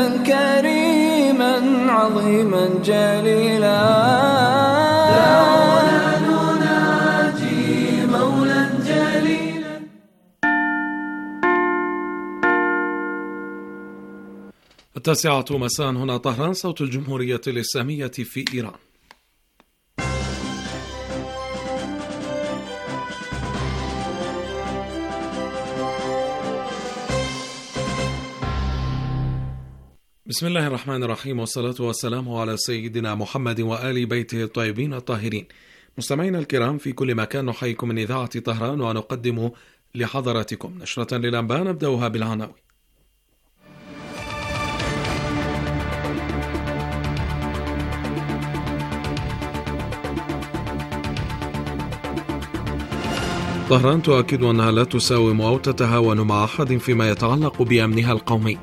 إلها كريما عظيما جليلا دعونا نناجي مولا جليلا. التاسعة مساء، هنا طهران، صوت الجمهورية الإسلامية في إيران. بسم الله الرحمن الرحيم، والصلاة والسلام على سيدنا محمد وآل بيته الطيبين الطاهرين. مستمعينا الكرام في كل مكان، نحييكم من إذاعة طهران ونقدم لحضراتكم نشرة للأنباء نبدأها بالعناوين. طهران تؤكد أنها لا تساوم أو تتهاون مع أحد فيما يتعلق بأمنها القومي.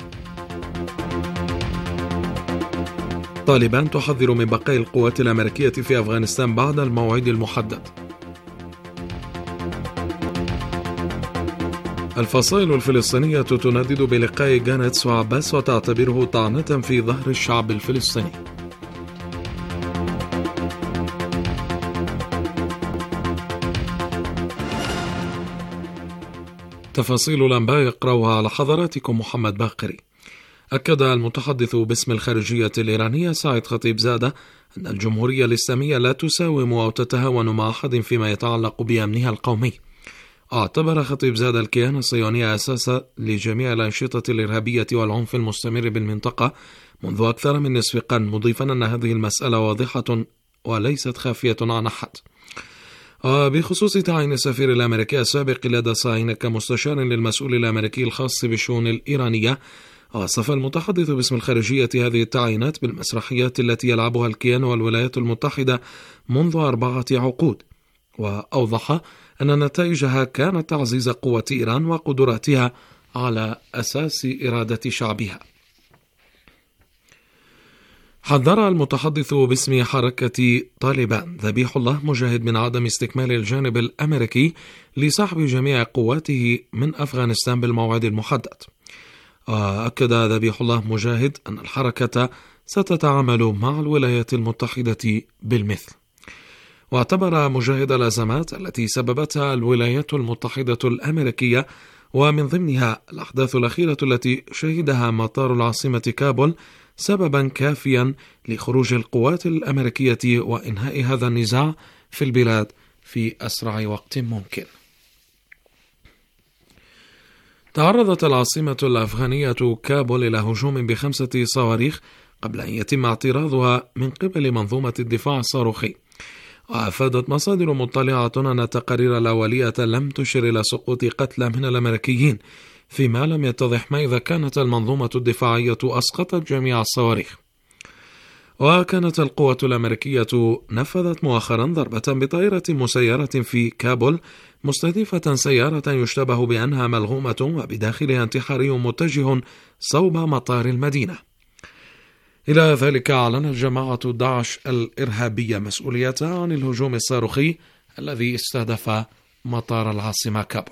طالبان تحذر من بقاء القوات الأمريكية في أفغانستان بعد الموعد المحدد. الفصائل الفلسطينية تندد بلقاء جانتس وعباس وتعتبره طعنة في ظهر الشعب الفلسطيني. تفاصيل الأنباء يقرأها على حضراتكم محمد باقري. أكد المتحدث باسم الخارجية الإيرانية سعيد خطيبزادة أن الجمهورية الإسلامية لا تساوم أو تتهاون مع أحد فيما يتعلق بأمنها القومي. اعتبر خطيبزادة الكيان الصهيوني أساسا لجميع الأنشطة الإرهابية والعنف المستمر بالمنطقة منذ أكثر من نصف قرن، مضيفا أن هذه المسألة واضحة وليست خافية عن أحد. بخصوص تعيين السفير الأمريكي السابق لدى الصهاينة كمستشار للمسؤول الأمريكي الخاص بالشؤون الإيرانية، وصف المتحدث باسم الخارجية هذه التعيينات بالمسرحيات التي يلعبها الكيان والولايات المتحدة منذ 4 عقود، وأوضح أن نتائجها كانت تعزيز قوة إيران وقدراتها على أساس إرادة شعبها. حذر المتحدث باسم حركة طالبان ذبيح الله مجاهد من عدم استكمال الجانب الأمريكي لسحب جميع قواته من أفغانستان بالموعد المحدد. أكد ذبيح الله مجاهد أن الحركة ستتعامل مع الولايات المتحدة بالمثل. واعتبر مجاهد الأزمات التي سببتها الولايات المتحدة الأمريكية ومن ضمنها الأحداث الأخيرة التي شهدها مطار العاصمة كابول سببا كافيا لخروج القوات الأمريكية وإنهاء هذا النزاع في البلاد في أسرع وقت ممكن. تعرضت العاصمة الأفغانية كابول إلى هجوم ب5 صواريخ قبل أن يتم اعتراضها من قبل منظومة الدفاع الصاروخي. وأفادت مصادر مطلعة أن التقارير الأولية لم تشر إلى سقوط قتلى من الأمريكيين، فيما لم يتضح ما إذا كانت المنظومة الدفاعية أسقطت جميع الصواريخ. وكانت القوة الأمريكية نفذت مؤخرا ضربة بطائرة مسيرة في كابول مستهدفة سيارة يشتبه بأنها ملغومة وبداخلها انتحاري متجه صوب مطار المدينة. إلى ذلك أعلنت جماعة داعش الإرهابية مسؤوليتها عن الهجوم الصاروخي الذي استهدف مطار العاصمة كابول.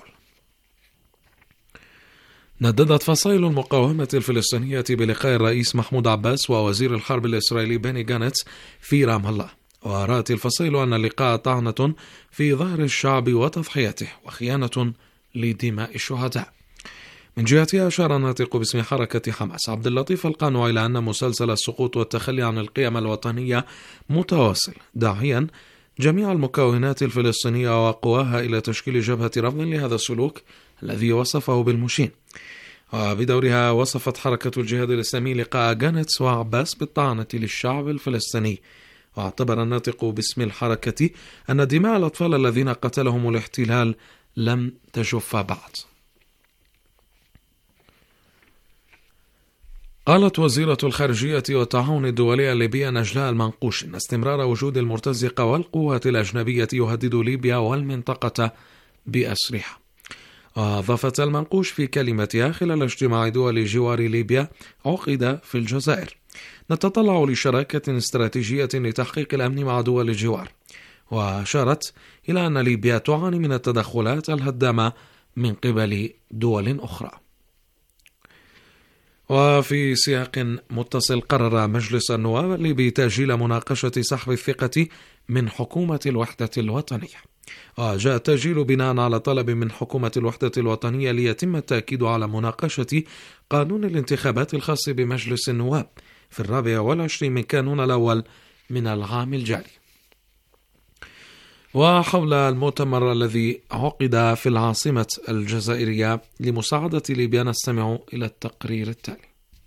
نددت فصائل المقاومة الفلسطينية بلقاء الرئيس محمود عباس ووزير الحرب الإسرائيلي بني جانتس في رام الله، ورأت الفصائل أن اللقاء طعنة في ظهر الشعب وتضحيته وخيانة لدماء الشهداء. من جهتها أشار الناطق باسم حركة حماس عبد اللطيف القانع إلى أن مسلسل السقوط والتخلي عن القيم الوطنية متواصل، داعيا جميع المكونات الفلسطينية وقواها إلى تشكيل جبهة رفض لهذا السلوك الذي وصفه بالمشين. وبدورها وصفت حركة الجهاد الإسلامي لقاء جانتس وعباس بالطعنة للشعب الفلسطيني. واعتبر الناطق باسم الحركة أن دماء الأطفال الذين قتلهم الاحتلال لم تجف بعد. قالت وزيرة الخارجية والتعاون الدولي الليبية نجلاء المنقوش إن استمرار وجود المرتزقة والقوات الأجنبية يهدد ليبيا والمنطقة بأسرها. أضافت المنقوش في كلمتها خلال اجتماع دول جوار ليبيا عقد في الجزائر: نتطلع لشراكة استراتيجية لتحقيق الأمن مع دول الجوار. وأشارت إلى أن ليبيا تعاني من التدخلات الهدامة من قبل دول أخرى. وفي سياق متصل قرر مجلس النواب الليبي تأجيل مناقشة سحب الثقة من حكومة الوحدة الوطنية. وجاء التأجيل بناء على طلب من حكومة الوحدة الوطنية ليتم التأكيد على مناقشة قانون الانتخابات الخاص بمجلس النواب في 24 من كانون الأول من العام الجاري. وحول المؤتمر الذي عقد في العاصمة الجزائرية لمساعدة ليبيا نستمع إلى التقرير التالي.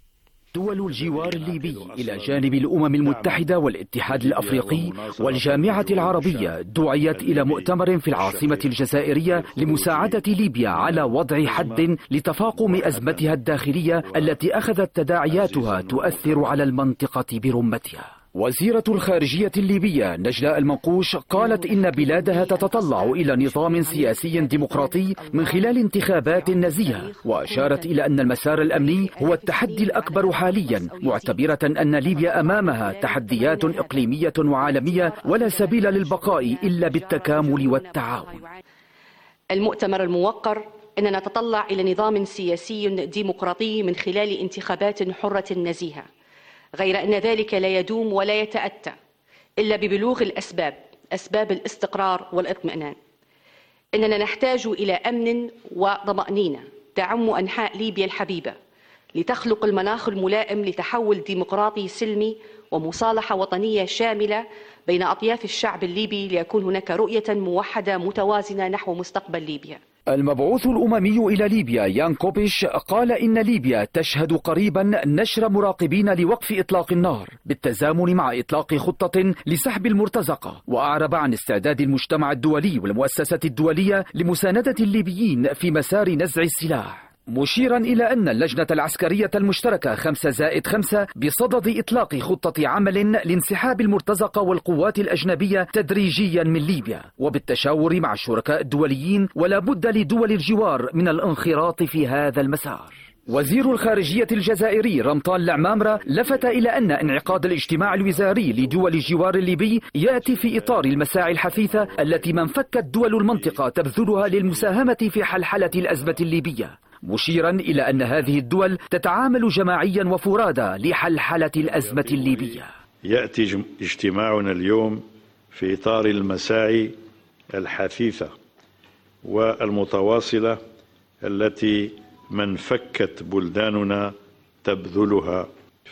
دول الجوار الليبي إلى جانب الأمم المتحدة والاتحاد الأفريقي والجامعة العربية دعيت إلى مؤتمر في العاصمة الجزائرية لمساعدة ليبيا على وضع حد لتفاقم أزمتها الداخلية التي أخذت تداعياتها تؤثر على المنطقة برمتها. وزيرة الخارجية الليبية نجلاء المنقوش قالت إن بلادها تتطلع إلى نظام سياسي ديمقراطي من خلال انتخابات نزيهة، وأشارت إلى أن المسار الأمني هو التحدي الأكبر حاليا، معتبرة أن ليبيا أمامها تحديات إقليمية وعالمية ولا سبيل للبقاء إلا بالتكامل والتعاون. المؤتمر الموقر أننا نتطلع إلى نظام سياسي ديمقراطي من خلال انتخابات حرة نزيهة، غير أن ذلك لا يدوم ولا يتأتى إلا ببلوغ أسباب الاستقرار والإطمئنان. إننا نحتاج إلى أمن وطمأنينة تعم أنحاء ليبيا الحبيبة لتخلق المناخ الملائم لتحول ديمقراطي سلمي ومصالحة وطنية شاملة بين أطياف الشعب الليبي ليكون هناك رؤية موحدة متوازنة نحو مستقبل ليبيا. المبعوث الأممي إلى ليبيا يان كوبيش قال إن ليبيا تشهد قريبا نشر مراقبين لوقف إطلاق النار بالتزامن مع إطلاق خطة لسحب المرتزقة، وأعرب عن استعداد المجتمع الدولي والمؤسسات الدولية لمساندة الليبيين في مسار نزع السلاح، مشيرا إلى أن اللجنة العسكرية المشتركة 5+5 بصدد إطلاق خطة عمل لانسحاب المرتزقة والقوات الأجنبية تدريجيا من ليبيا وبالتشاور مع الشركاء الدوليين، ولا بد لدول الجوار من الانخراط في هذا المسار. وزير الخارجية الجزائري رمضان العمامرة لفت إلى أن انعقاد الاجتماع الوزاري لدول الجوار الليبي يأتي في إطار المساعي الحثيثة التي منفكت دول المنطقة تبذلها للمساهمة في حلحلة الأزمة الليبية، مشيرا إلى أن هذه الدول تتعامل جماعيا وفرادا لحلحلة الأزمة الليبية. يأتي اجتماعنا اليوم في إطار المساعي الحثيثة والمتواصلة التي منفكت بلداننا تبذلها،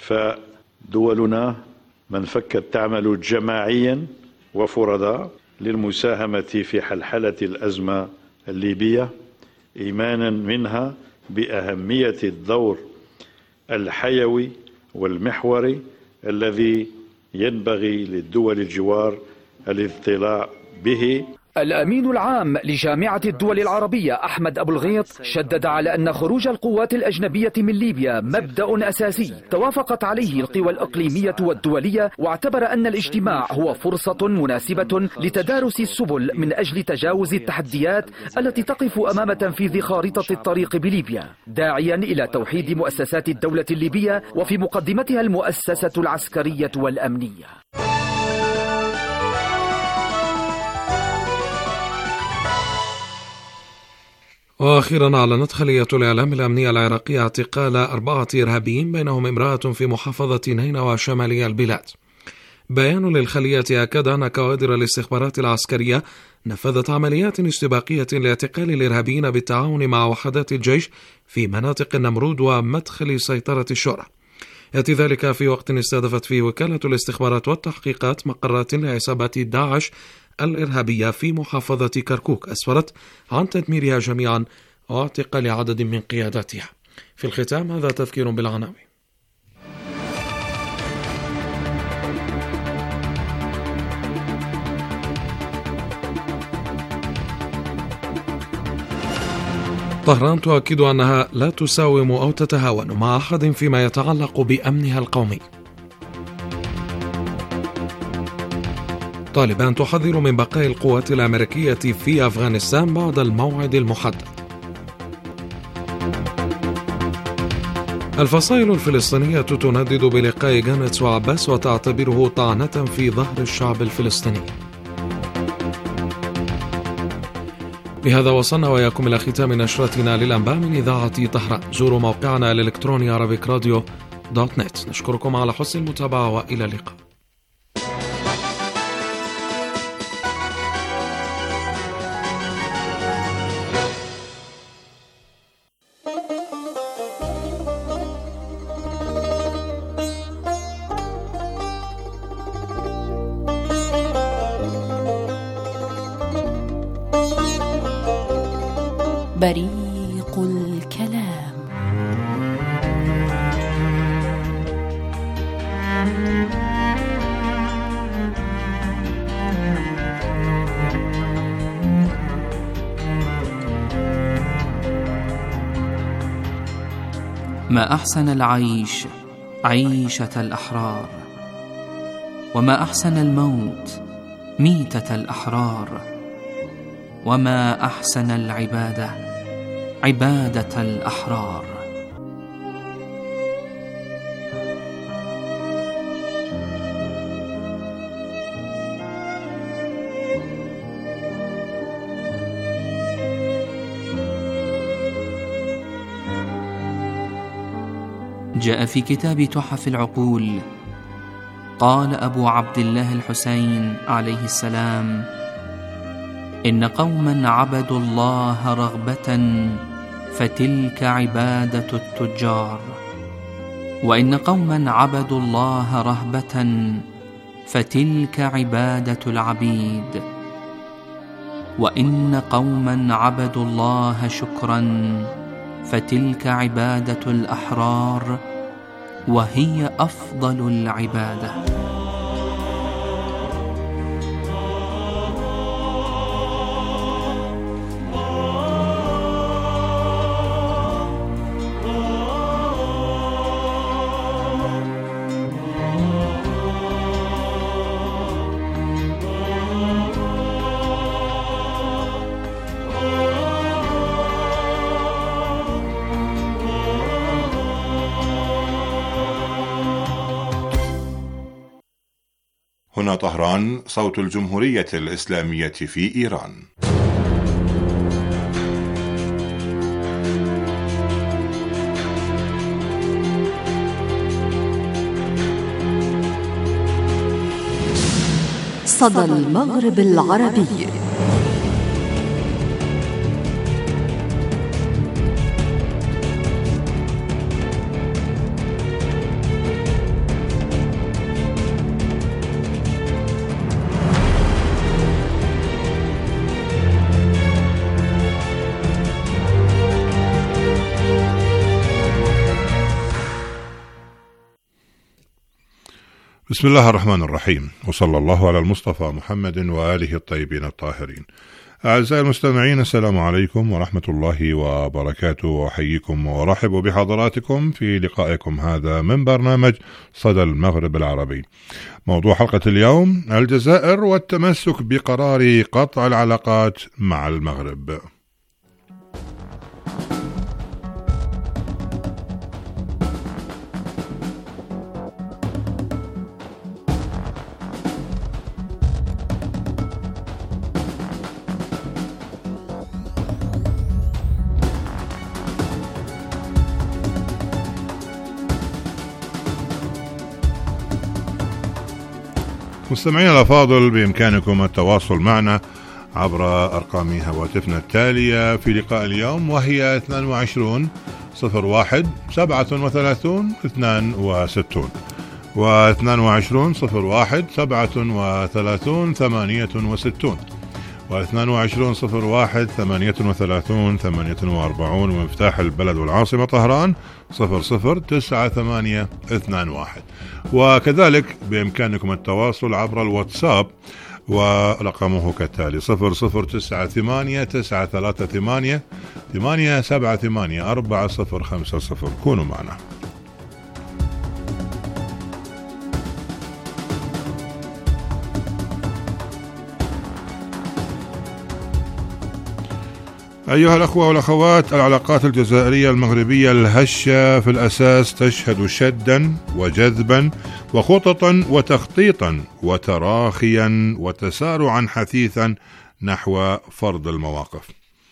فدولنا منفكت تعمل جماعيا وفردا للمساهمة في حلحلة الأزمة الليبية، إيمانا منها بأهمية الدور الحيوي والمحوري الذي ينبغي للدول الجوار الاطلاع به. الأمين العام لجامعة الدول العربية أحمد أبو الغيط شدد على أن خروج القوات الأجنبية من ليبيا مبدأ أساسي توافقت عليه القوى الإقليمية والدولية، واعتبر أن الاجتماع هو فرصة مناسبة لتدارس السبل من أجل تجاوز التحديات التي تقف أمام تنفيذ خارطة الطريق بليبيا، داعيا إلى توحيد مؤسسات الدولة الليبية وفي مقدمتها المؤسسة العسكرية والأمنية. وأخيرا أعلنت خلية الإعلام الأمنية العراقية اعتقال 4 إرهابيين بينهم امرأة في محافظة نينوى شمالي البلاد. بيان للخلية أكد أن كوادر الاستخبارات العسكرية نفذت عمليات استباقية لاعتقال الإرهابيين بالتعاون مع وحدات الجيش في مناطق النمرود ومدخل سيطرة الشورى. يأتي ذلك في وقت استهدفت فيه وكالة الاستخبارات والتحقيقات مقرات لعصابات داعش الإرهابية في محافظة كركوك، أسفرت عن تدميرها جميعا واعتقال عدد من قياداتها. في الختام هذا تذكير بالعناوين. طهران تؤكد أنها لا تساوم أو تتهاون مع أحد فيما يتعلق بأمنها القومي. طالبان تحذر من بقاء القوات الأمريكية في أفغانستان بعد الموعد المحدد. الفصائل الفلسطينية تندد بلقاء جانتس وعباس وتعتبره طعنة في ظهر الشعب الفلسطيني. بهذا وصلنا وإياكم إلى ختام نشرتنا للأنباء من إذاعة طهران. زوروا موقعنا الإلكتروني arabicradio.net. نشكركم على حسن المتابعة وإلى اللقاء. بريق الكلام. ما أحسن العيش عيشة الأحرار، وما أحسن الموت ميتة الأحرار، وما أحسن العبادة عبادة الأحرار. جاء في كتاب تحف العقول، قال أبو عبد الله الحسين عليه السلام: إن قوما عبدوا الله رغبة فتلك عبادة التجار، وإن قوما عبدوا الله رهبة فتلك عبادة العبيد، وإن قوما عبدوا الله شكرا فتلك عبادة الأحرار، وهي أفضل العبادة. هنا طهران، صوت الجمهورية الإسلامية في إيران. صدى المغرب العربي. بسم الله الرحمن الرحيم، وصلى الله على المصطفى محمد وآله الطيبين الطاهرين. أعزائي المستمعين، السلام عليكم ورحمة الله وبركاته، وأحييكم وأرحب بحضراتكم في لقائكم هذا من برنامج صدى المغرب العربي. موضوع حلقة اليوم: الجزائر والتمسك بقرار قطع العلاقات مع المغرب. مستمعين الأفاضل، بإمكانكم التواصل معنا عبر أرقام هواتفنا التالية في لقاء اليوم، وهي 22 01 37 62 و22 01 37 68 و22 01 38 48 ومفتاح البلد والعاصمة طهران 009821. وكذلك بإمكانكم التواصل عبر الواتساب، ورقمه كالتالي 0098 938 878 4050. كونوا معنا. أيها الأخوة والأخوات، العلاقات الجزائرية المغربية الهشة في الأساس تشهد شدا وجذبا وخططا وتخطيطا وتراخيا وتسارعا حثيثا نحو فرض المواقف.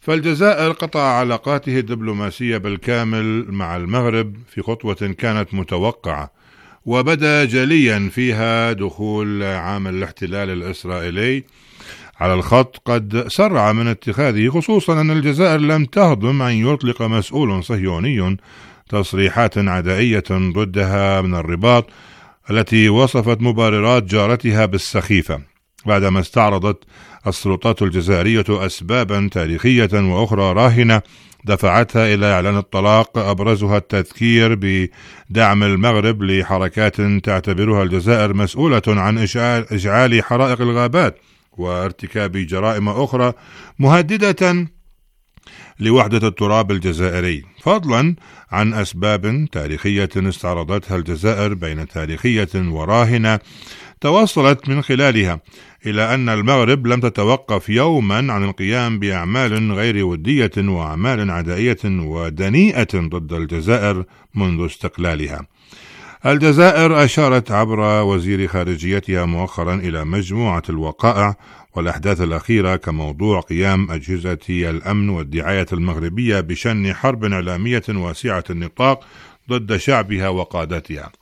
فالجزائر قطع علاقاته الدبلوماسية بالكامل مع المغرب في خطوة كانت متوقعة، وبدا جليا فيها دخول عامل الاحتلال الإسرائيلي على الخط قد سرع من اتخاذه، خصوصا أن الجزائر لم تهضم أن يطلق مسؤول صهيوني تصريحات عدائية ضدها من الرباط التي وصفت مبررات جارتها بالسخيفة، بعدما استعرضت السلطات الجزائرية أسبابا تاريخية وأخرى راهنة دفعتها إلى إعلان الطلاق، أبرزها التذكير بدعم المغرب لحركات تعتبرها الجزائر مسؤولة عن إشعال حرائق الغابات وارتكاب جرائم أخرى مهددة لوحدة التراب الجزائري، فضلا عن أسباب تاريخية استعرضتها الجزائر بين تاريخية وراهنة توصلت من خلالها إلى أن المغرب لم تتوقف يوما عن القيام بأعمال غير ودية وأعمال عدائية ودنيئة ضد الجزائر منذ استقلالها. الجزائر أشارت عبر وزير خارجيتها مؤخرا إلى مجموعة الوقائع والأحداث الأخيرة كموضوع قيام أجهزة الأمن والدعاية المغربية بشن حرب إعلامية واسعة النطاق ضد شعبها وقادتها.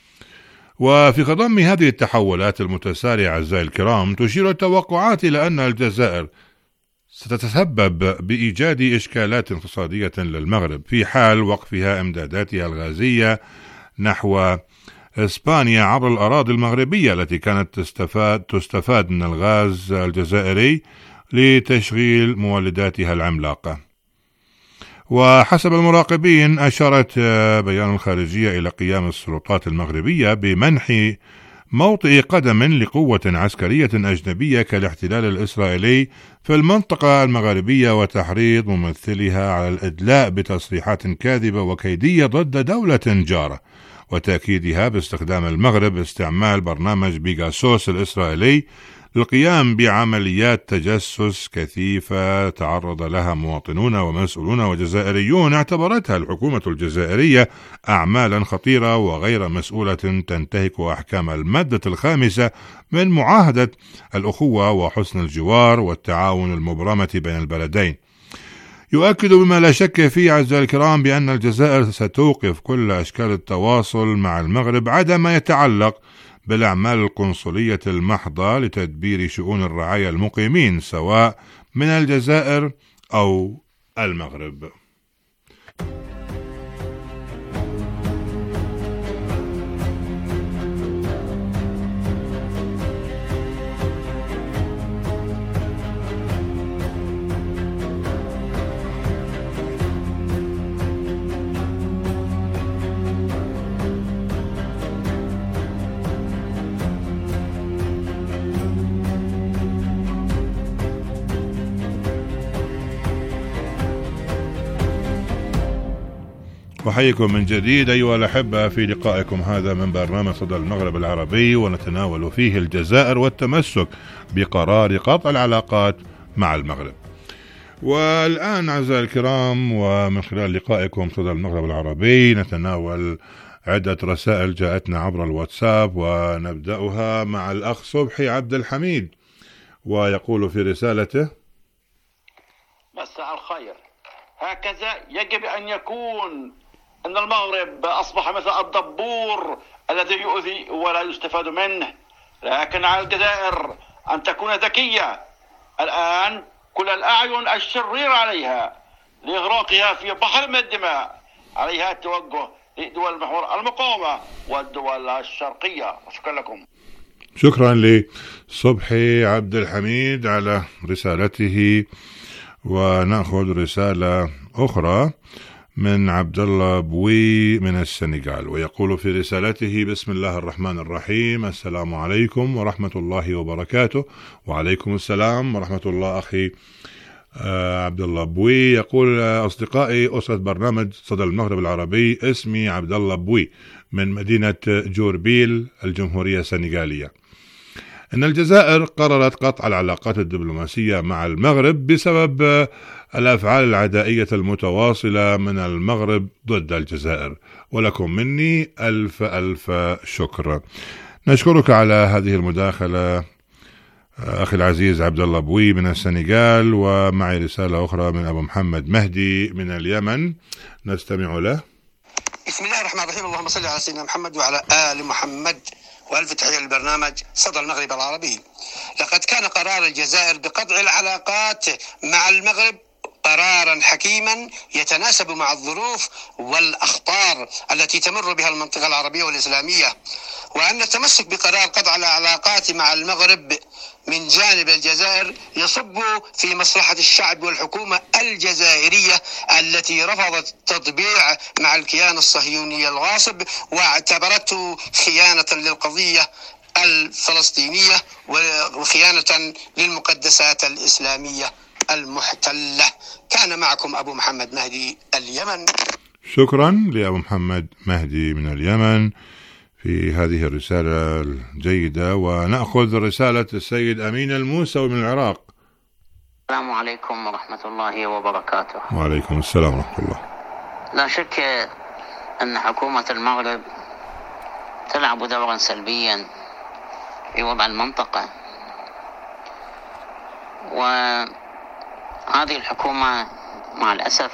وفي خضم هذه التحولات المتسارعة أعزائي الكرام، تشير التوقعات إلى أن الجزائر ستتسبب بإيجاد إشكالات اقتصادية للمغرب في حال وقفها إمداداتها الغازية نحو إسبانيا عبر الأراضي المغربية التي كانت تستفاد من الغاز الجزائري لتشغيل مولداتها العملاقة. وحسب المراقبين أشارت بيان الخارجية إلى قيام السلطات المغربية بمنح موطئ قدم لقوة عسكرية أجنبية كالاحتلال الإسرائيلي في المنطقة المغربية، وتحريض ممثلها على الإدلاء بتصريحات كاذبة وكيدية ضد دولة جارة، وتأكيدها باستخدام المغرب استعمال برنامج بيغاسوس الإسرائيلي للقيام بعمليات تجسس كثيفة تعرض لها مواطنون ومسؤولون وجزائريون اعتبرتها الحكومة الجزائرية أعمالا خطيرة وغير مسؤولة تنتهك أحكام المادة 5 من معاهدة الأخوة وحسن الجوار والتعاون المبرمة بين البلدين. يؤكد بما لا شك فيه أعزائي الكرام بأن الجزائر ستوقف كل أشكال التواصل مع المغرب عدا ما يتعلق بالأعمال القنصلية المحضة لتدبير شؤون الرعايا المقيمين سواء من الجزائر أو المغرب. أحييكم من جديد أيها الأحبة في لقائكم هذا من برنامج صدى المغرب العربي، ونتناول فيه الجزائر والتمسك بقرار قطع العلاقات مع المغرب. والآن أعزائي الكرام، ومن خلال لقائكم صدى المغرب العربي نتناول عدة رسائل جاءتنا عبر الواتساب، ونبدأها مع الأخ صبحي عبد الحميد، ويقول في رسالته: مساء الخير. هكذا يجب أن يكون أن المغرب أصبح مثل الدبور الذي يؤذي ولا يستفاد منه، لكن على الجزائر أن تكون ذكية. الآن كل الأعين الشريرة عليها لإغراقها في بحر من الدماء، عليها التوجه لدول المحور المقاومة والدول الشرقية. شكرا لكم. شكرا لصبحي عبد الحميد على رسالته. ونأخذ رسالة أخرى من عبد الله بوي من السنغال، ويقول في رسالته: بسم الله الرحمن الرحيم، السلام عليكم ورحمة الله وبركاته. وعليكم السلام ورحمة الله أخي عبد الله بوي. يقول: أصدقائي أسرة برنامج صدى المغرب العربي، اسمي عبد الله بوي من مدينة جوربيل الجمهورية السنغالية. إن الجزائر قررت قطع العلاقات الدبلوماسية مع المغرب بسبب الأفعال العدائية المتواصلة من المغرب ضد الجزائر، ولكم مني ألف ألف شكر. نشكرك على هذه المداخلة أخي العزيز عبد الله بوي من السنغال، ومعي رسالة أخرى من أبو محمد مهدي من اليمن، نستمع له. بسم الله الرحمن الرحيم، اللهم صل على سيدنا محمد وعلى آل محمد، وألف تحية للبرنامج صدى المغرب العربي. لقد كان قرار الجزائر بقطع العلاقات مع المغرب قرارا حكيما يتناسب مع الظروف والأخطار التي تمر بها المنطقة العربية والإسلامية، وأن التمسك بقرار قطع العلاقات مع المغرب من جانب الجزائر يصب في مصلحة الشعب والحكومة الجزائرية التي رفضت التطبيع مع الكيان الصهيوني الغاصب واعتبرته خيانة للقضية الفلسطينية وخيانة للمقدسات الإسلامية المحتلة. كان معكم أبو محمد مهدي اليمن. شكرا لأبو محمد مهدي من اليمن في هذه الرسالة الجيدة. ونأخذ رسالة السيد أمين الموسوي من العراق. السلام عليكم ورحمة الله وبركاته. وعليكم السلام ورحمة الله. لا شك أن حكومة المغرب تلعب دورا سلبيا في وضع المنطقة، وهذه الحكومة مع الأسف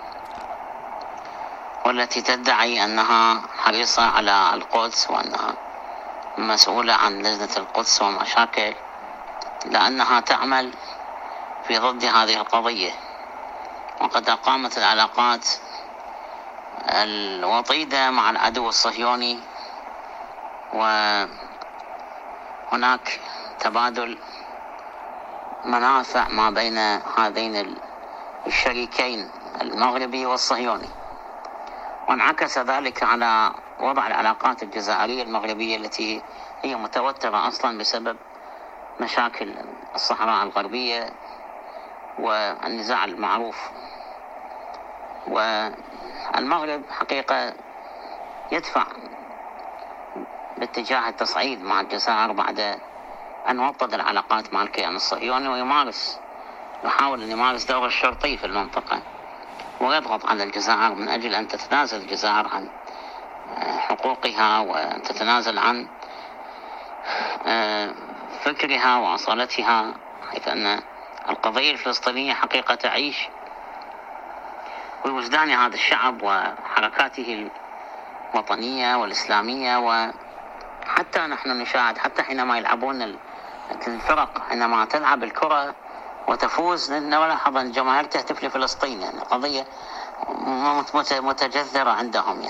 والتي تدعي أنها حريصة على القدس وأنها مسؤولة عن لجنة القدس ومشاكل، لأنها تعمل في ضد هذه القضية، وقد أقامت العلاقات الوطيدة مع العدو الصهيوني، وهناك تبادل منافع ما بين هذين الشريكين المغربي والصهيوني، وانعكس ذلك على وضع العلاقات الجزائرية المغربية التي هي متوترة أصلا بسبب مشاكل الصحراء الغربية والنزاع المعروف. والمغرب حقيقة يدفع باتجاه التصعيد مع الجزائر بعد أن وطد العلاقات مع الكيان الصهيوني، يحاول أن يمارس دور الشرطي في المنطقة ويضغط على الجزائر من أجل أن تتنازل الجزائر عن حقوقها وأن تتنازل عن فكرها وأصالتها، حيث أن القضية الفلسطينية حقيقة تعيش بوجدان هذا الشعب وحركاته الوطنية والإسلامية. وحتى نحن نشاهد حتى حينما يلعبون الفرق، حينما تلعب الكرة وتفوز نلاحظ أن الجماهير تهتف لفلسطين، يعني قضية متجذرة عندهم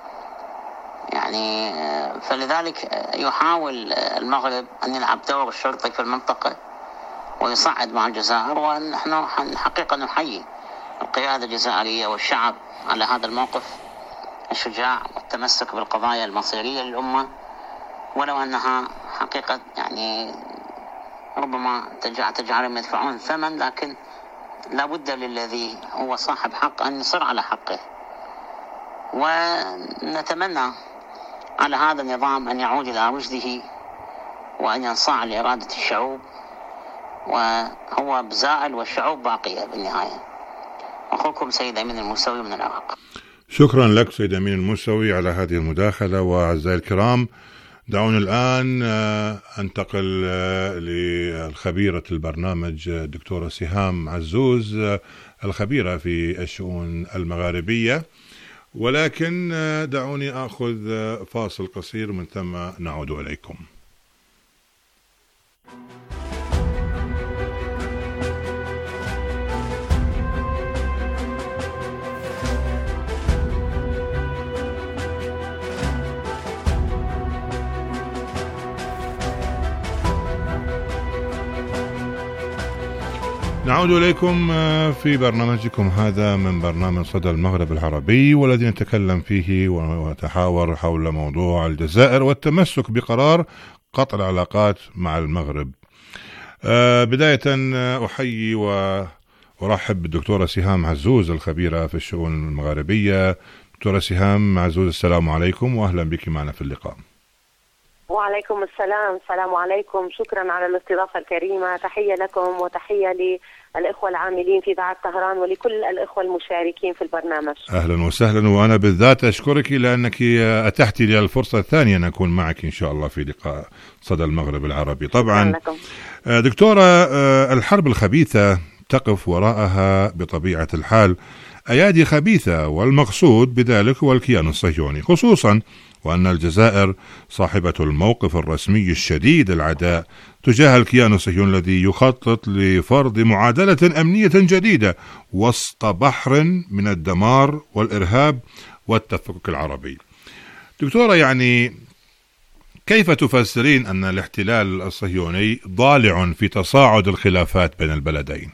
يعني فلذلك يحاول المغرب أن يلعب دور الشرطي في المنطقة ويصعد مع الجزائر. ونحن حقيقة نحيي القيادة الجزائرية والشعب على هذا الموقف الشجاع والتمسك بالقضايا المصيرية للأمة، ولو أنها حقيقة يعني ربما تجعلهم يدفعون ثمن، لكن لا بد للذي هو صاحب حق أن يصر على حقه. ونتمنى على هذا النظام أن يعود إلى رشده وأن ينصاع لإرادة الشعوب، وهو بزائل والشعوب باقية بالنهاية. أخوكم سيد أمين الموسوي من العراق. شكرا لك سيد أمين الموسوي على هذه المداخلة. وأعزائي الكرام، دعونا الآن أنتقل للخبيرة البرنامج الدكتورة سهام عزوز، الخبيرة في الشؤون المغاربية، ولكن دعوني أخذ فاصل قصير من ثم نعود إليكم. نعود إليكم في برنامجكم هذا من برنامج صدى المغرب العربي، والذي نتكلم فيه ونتحاور حول موضوع الجزائر والتمسك بقرار قطع العلاقات مع المغرب. بداية أحيي وأرحب بالدكتورة سهام عزوز الخبيرة في الشؤون المغاربية. دكتورة سهام عزوز، السلام عليكم وأهلا بك معنا في اللقاء. وعليكم السلام. السلام عليكم، شكرا على الاستضافة الكريمة. تحية لكم وتحية للإخوة العاملين في إذاعة طهران ولكل الإخوة المشاركين في البرنامج. أهلا وسهلا، وأنا بالذات أشكرك لأنك أتحتي لي الفرصة الثانية أن أكون معك إن شاء الله في لقاء صدى المغرب العربي. طبعا دكتورة، الحرب الخبيثة تقف وراءها بطبيعة الحال أيادي خبيثة، والمقصود بذلك هو الكيان الصهيوني، خصوصا وأن الجزائر صاحبة الموقف الرسمي الشديد العداء تجاه الكيان الصهيوني الذي يخطط لفرض معادلة أمنية جديدة وسط بحر من الدمار والإرهاب والتفكك العربي. دكتورة، يعني كيف تفسرين أن الاحتلال الصهيوني ضالع في تصاعد الخلافات بين البلدين؟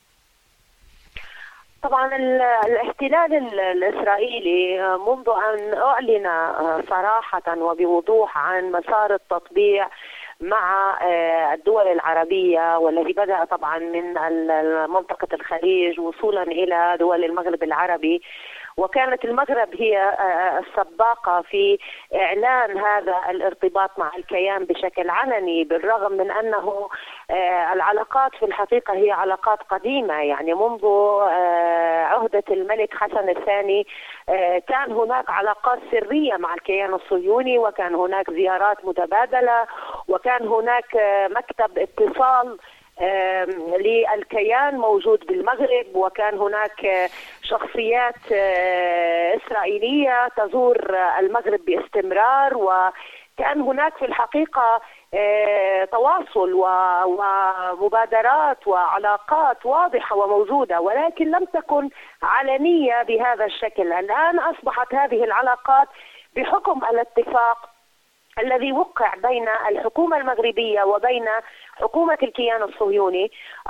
طبعا الاحتلال الإسرائيلي منذ أن أعلن صراحة وبوضوح عن مسار التطبيع مع الدول العربية، والذي بدأ طبعا من منطقة الخليج وصولا إلى دول المغرب العربي، وكانت المغرب هي السباقة في إعلان هذا الارتباط مع الكيان بشكل علني، بالرغم من أنه العلاقات في الحقيقة هي علاقات قديمة. يعني منذ عهدة الملك حسن الثاني كان هناك علاقات سرية مع الكيان الصهيوني، وكان هناك زيارات متبادلة، وكان هناك مكتب اتصال للكيان موجود بالمغرب، وكان هناك شخصيات إسرائيلية تزور المغرب باستمرار، وكان هناك في الحقيقة تواصل ومبادرات وعلاقات واضحة وموجودة، ولكن لم تكن علنية بهذا الشكل. الآن أصبحت هذه العلاقات بحكم الاتفاق الذي وقع بين الحكومة المغربية وبين حكومة الكيان الصهيوني،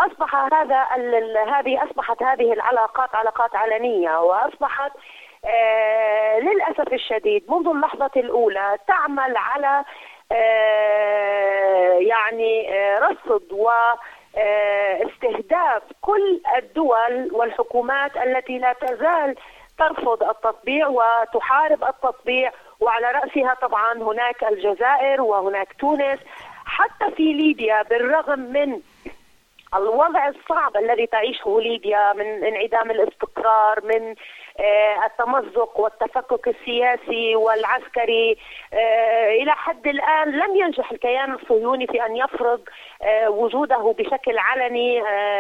أصبحت هذه العلاقات علاقات علنية، وأصبحت للأسف الشديد منذ اللحظة الأولى تعمل على رصد واستهداف كل الدول والحكومات التي لا تزال ترفض التطبيع وتحارب التطبيع، وعلى رأسها طبعا هناك الجزائر وهناك تونس. حتى في ليبيا بالرغم من الوضع الصعب الذي تعيشه ليبيا من انعدام الاستقرار، من التمزق والتفكك السياسي والعسكري، إلى حد الآن لم ينجح الكيان الصهيوني في أن يفرض وجوده بشكل علني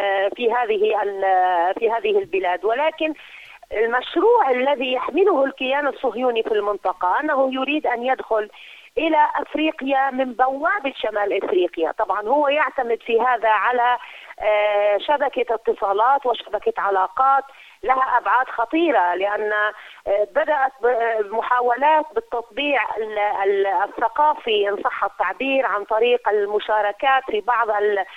في هذه البلاد. ولكن المشروع الذي يحمله الكيان الصهيوني في المنطقة أنه يريد أن يدخل إلى أفريقيا من بوابة شمال أفريقيا. طبعا هو يعتمد في هذا على شبكة اتصالات وشبكة علاقات لها أبعاد خطيرة، لأن بدأت محاولات بالتطبيع الثقافي إن صح التعبير عن طريق المشاركات في بعض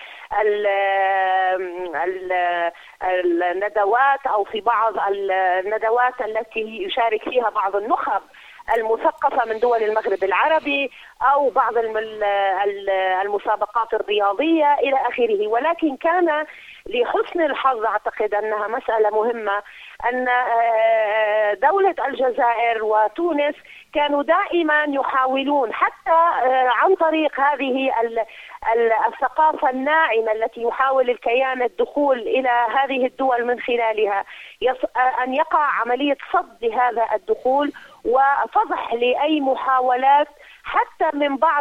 الندوات أو في بعض الندوات التي يشارك فيها بعض النخب المثقفة من دول المغرب العربي أو بعض المسابقات الرياضية إلى آخره. ولكن كان لحسن الحظ، أعتقد أنها مسألة مهمة، أن دولة الجزائر وتونس كانوا دائما يحاولون حتى عن طريق هذه الثقافة الناعمة التي يحاول الكيان الدخول إلى هذه الدول من خلالها، أن يقع عملية صد لهذا الدخول وفضح لأي محاولات حتى من بعض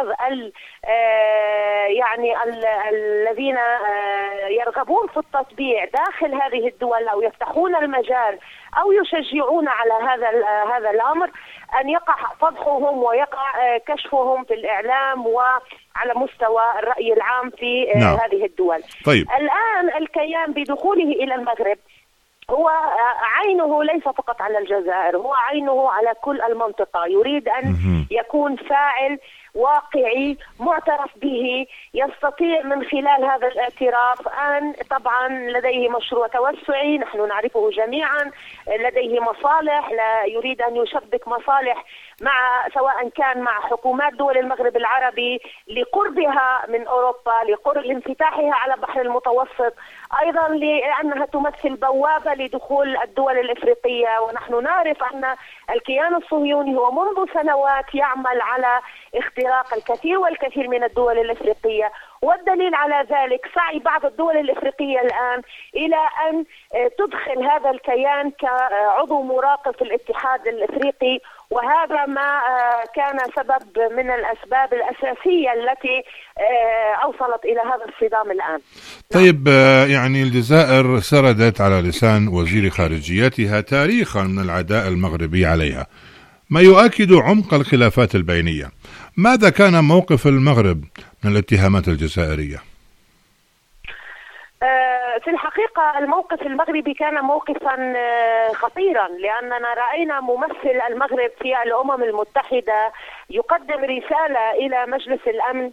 الذين يرغبون في التطبيع داخل هذه الدول أو يفتحون المجال أو يشجعون على هذا الأمر، أن يقع فضحهم ويقع كشفهم في الإعلام وعلى مستوى الرأي العام في هذه الدول. طيب. الآن الكيان بدخوله إلى المغرب هو عينه ليس فقط على الجزائر، هو عينه على كل المنطقة، يريد أن يكون فاعل واقعي معترف به، يستطيع من خلال هذا الاعتراف أن طبعا لديه مشروع توسعي نحن نعرفه جميعا، لديه مصالح، لا يريد أن يشبك مصالح مع سواء كان مع حكومات دول المغرب العربي لقربها من أوروبا، لقرب انفتاحها على البحر المتوسط، أيضا لأنها تمثل بوابة لدخول الدول الإفريقية. ونحن نعرف أن الكيان الصهيوني هو منذ سنوات يعمل على اختراق الكثير والكثير من الدول الإفريقية. والدليل على ذلك سعي بعض الدول الإفريقية الآن إلى أن تدخل هذا الكيان كعضو مراقب في الاتحاد الإفريقي، وهذا ما كان سبب من الأسباب الأساسية التي أوصلت إلى هذا الصدام الآن. طيب، يعني الجزائر سردت على لسان وزير خارجيتها تاريخا من العداء المغربي عليها، ما يؤكد عمق الخلافات البينية. ماذا كان موقف المغرب من الاتهامات الجزائرية؟ في الحقيقة الموقف المغربي كان موقفا خطيرا، لأننا رأينا ممثل المغرب في الأمم المتحدة يقدم رسالة إلى مجلس الأمن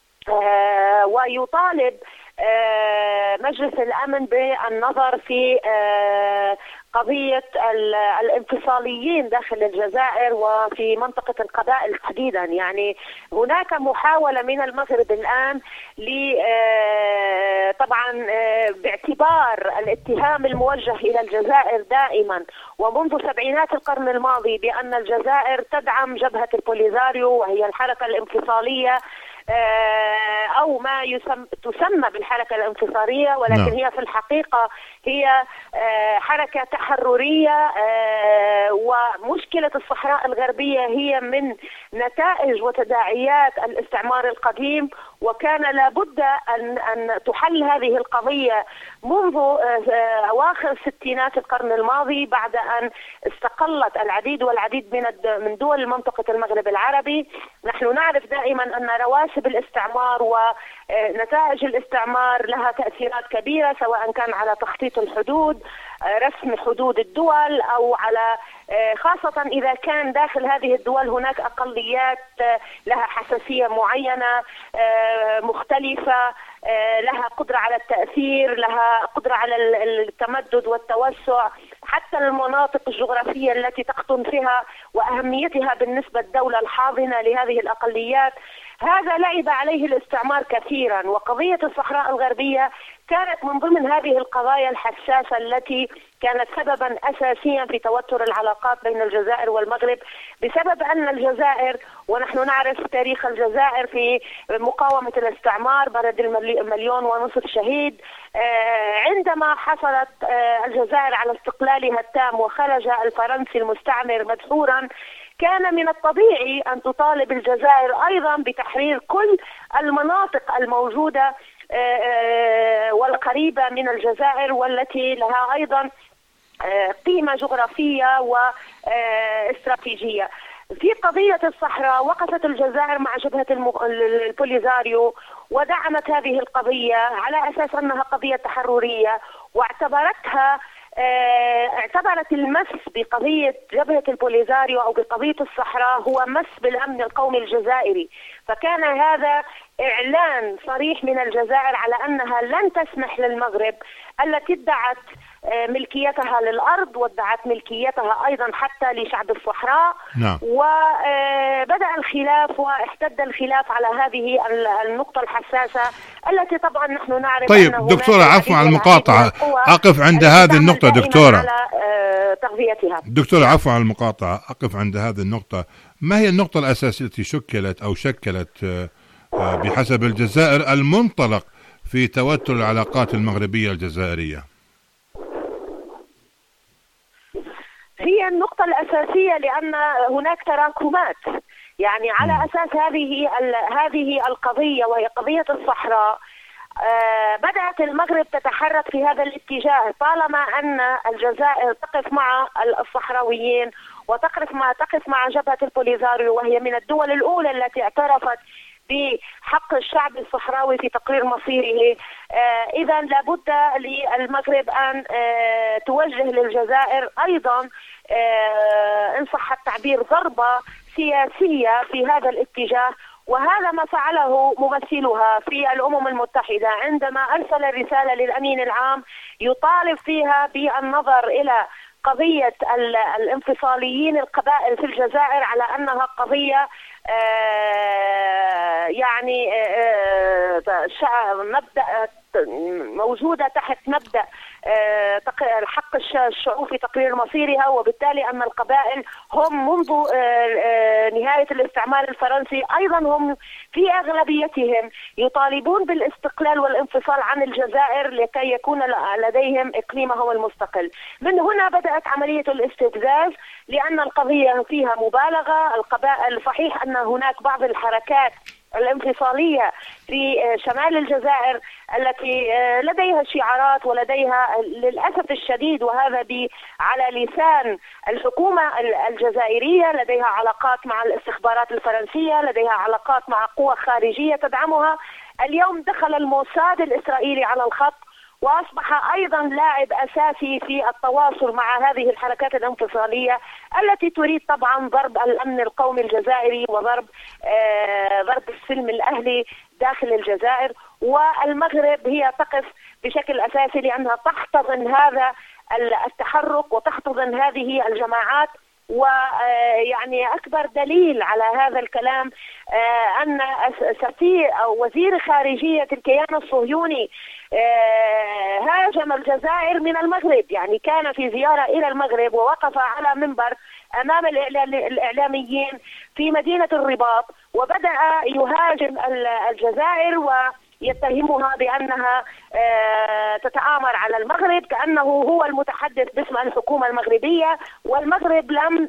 ويطالب مجلس الأمن بالنظر في قضية الانفصاليين داخل الجزائر وفي منطقة القبائل تحديدا. يعني هناك محاولة من المغرب الآن طبعا باعتبار الاتهام الموجه إلى الجزائر دائما ومنذ سبعينات القرن الماضي بأن الجزائر تدعم جبهة البوليزاريو وهي الحركة الانفصالية أو ما تسمى بالحركة الانفصالية، ولكن هي في الحقيقة هي حركة تحررية. ومشكلة الصحراء الغربية هي من نتائج وتداعيات الاستعمار القديم، وكان لابد أن تحل هذه القضية منذ أواخر ستينات القرن الماضي، بعد أن استقلت العديد والعديد من دول منطقة المغرب العربي. نحن نعرف دائما أن رواسب الاستعمار ونتائج الاستعمار لها تأثيرات كبيرة، سواء كان على تخطيط الحدود، رسم حدود الدول، أو على خاصة إذا كان داخل هذه الدول هناك أقليات لها حساسية معينة مختلفة، لها قدرة على التأثير، لها قدرة على التمدد والتوسع، حتى المناطق الجغرافية التي تقطن فيها وأهميتها بالنسبة للدولة الحاضنة لهذه الأقليات. هذا لعب عليه الاستعمار كثيرا، وقضية الصحراء الغربية كانت من ضمن هذه القضايا الحساسة التي كانت سببا أساسيا في توتر العلاقات بين الجزائر والمغرب، بسبب أن الجزائر، ونحن نعرف تاريخ الجزائر في مقاومة الاستعمار، بلد 1.5 مليون شهيد. عندما حصلت الجزائر على استقلالها التام وخرج الفرنسي المستعمر مدحورا، كان من الطبيعي أن تطالب الجزائر أيضا بتحرير كل المناطق الموجودة والقريبة من الجزائر، والتي لها أيضا قيمة جغرافية واستراتيجية. في قضية الصحراء وقفت الجزائر مع جبهة البوليزاريو ودعمت هذه القضية على أساس أنها قضية تحررية، اعتبرت المس بقضية جبهة البوليزاريو أو بقضية الصحراء هو مس بالأمن القومي الجزائري. فكان هذا إعلان صريح من الجزائر على أنها لن تسمح للمغرب التي ادعت ملكيتها للأرض وادعت ملكيتها أيضا حتى لشعب الصحراء. نعم. وبدأ الخلاف واحتد الخلاف على هذه النقطة الحساسة التي طبعا نحن نعرف. طيب دكتورة، عفوا على المقاطعة، أقف عند هذه النقطة دكتورة. على تغذيتها. دكتورة، عفوا على المقاطعة، أقف عند هذه النقطة. ما هي النقطة الأساسية التي شكلت بحسب الجزائر المنطلق في توتر العلاقات المغربية الجزائرية؟ هي النقطة الأساسية لأن هناك تراكمات، يعني على أساس هذه القضية وهي قضية الصحراء. بدأت المغرب تتحرك في هذا الاتجاه طالما أن الجزائر تقف مع الصحراويين وتقف مع جبهة البوليزاريو، وهي من الدول الأولى التي اعترفت بحق الشعب الصحراوي في تقرير مصيره. إذا لابد للمغرب أن توجه للجزائر أيضا إن صح التعبير ضربة سياسية في هذا الاتجاه، وهذا ما فعله ممثلها في الأمم المتحدة عندما أرسل رسالة للأمين العام يطالب فيها بالنظر إلى قضية الانفصاليين القبائل في الجزائر على أنها قضية يعني مبدأ موجودة تحت مبدأ الحق الشعوب في تقرير مصيرها، وبالتالي أن القبائل هم منذ نهاية الاستعمار الفرنسي أيضا هم في أغلبيتهم يطالبون بالاستقلال والانفصال عن الجزائر لكي يكون لديهم إقليمهم المستقل. من هنا بدأت عملية الاستفزاز، لأن القضية فيها مبالغة. القبائل صحيح أن هناك بعض الحركات الانفصالية في شمال الجزائر التي لديها شعارات ولديها للأسف الشديد، وهذا على لسان الحكومة الجزائرية، لديها علاقات مع الاستخبارات الفرنسية، لديها علاقات مع قوى خارجية تدعمها. اليوم دخل الموساد الإسرائيلي على الخط وأصبح أيضا لاعب أساسي في التواصل مع هذه الحركات الانفصالية التي تريد طبعا ضرب الأمن القومي الجزائري وضرب ضرب السلم الأهلي داخل الجزائر. والمغرب هي تقف بشكل أساسي لأنها تحتضن هذا التحرك وتحتضن هذه الجماعات. ويعني أكبر دليل على هذا الكلام أن سفير أو وزير خارجية الكيان الصهيوني هاجم الجزائر من المغرب، يعني كان في زيارة إلى المغرب ووقف على منبر أمام الإعلاميين في مدينة الرباط وبدأ يهاجم الجزائر ويتهمها بأنها تتآمر على المغرب كأنه هو المتحدث باسم الحكومة المغربية، والمغرب لم